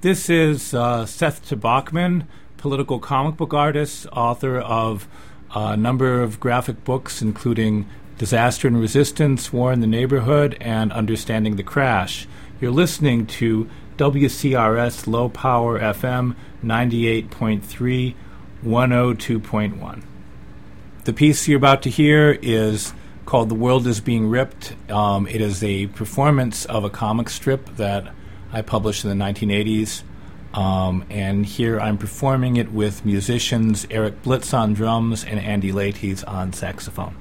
This is Seth Tabachman, political comic book artist, author of a number of graphic books, including Disaster and Resistance, War in the Neighborhood, and Understanding the Crash. You're listening to WCRS Low Power FM 98.3, 102.1. The piece you're about to hear is called The World is Being Ripped. It is a performance of a comic strip that I published in the 1980s. And here I'm performing it with musicians Eric Blitz on drums and Andy Latees on saxophone.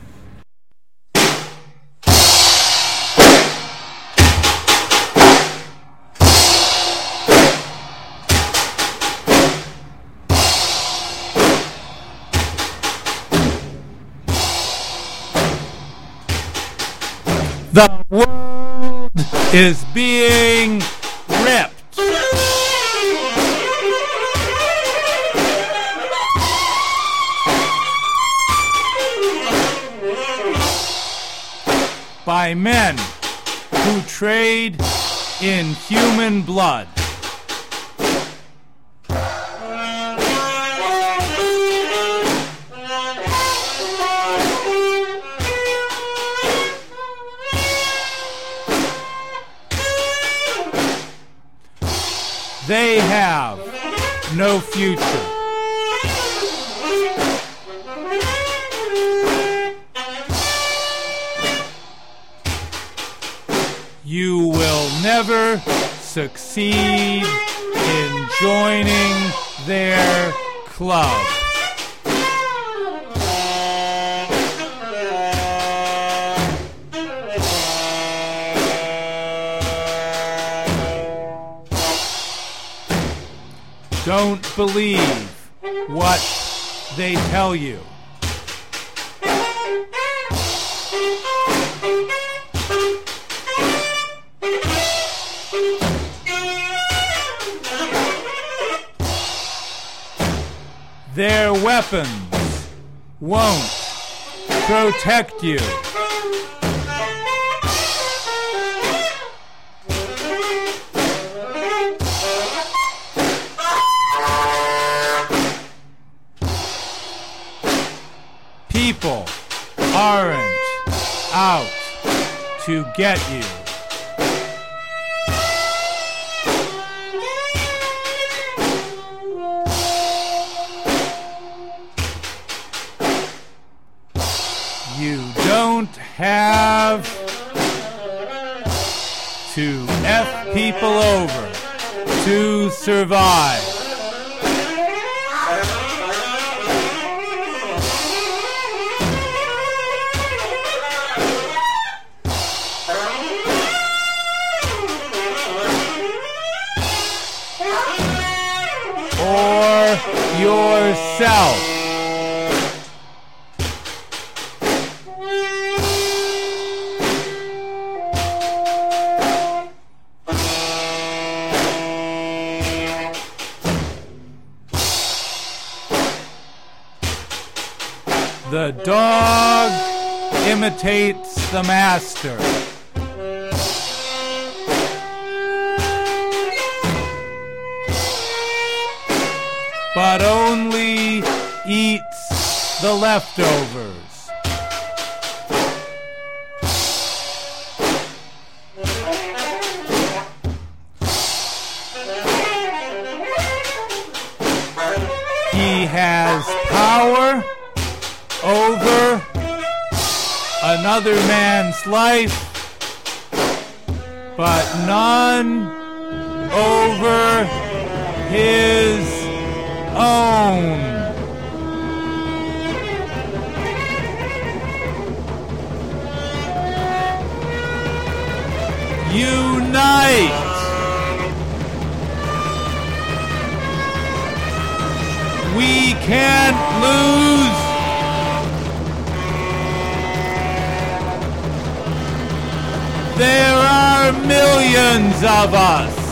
The world is being ripped. By men who trade in human blood. They have no future. You will never succeed in joining their club. Don't believe what they tell you. Their weapons won't protect you. People aren't out to get you. You don't have to F people over to survive. Or yourself. The dog imitates the master. But only eats the leftovers. He has power over another man's life, but none over his own. Unite! We can't lose. There are millions of us.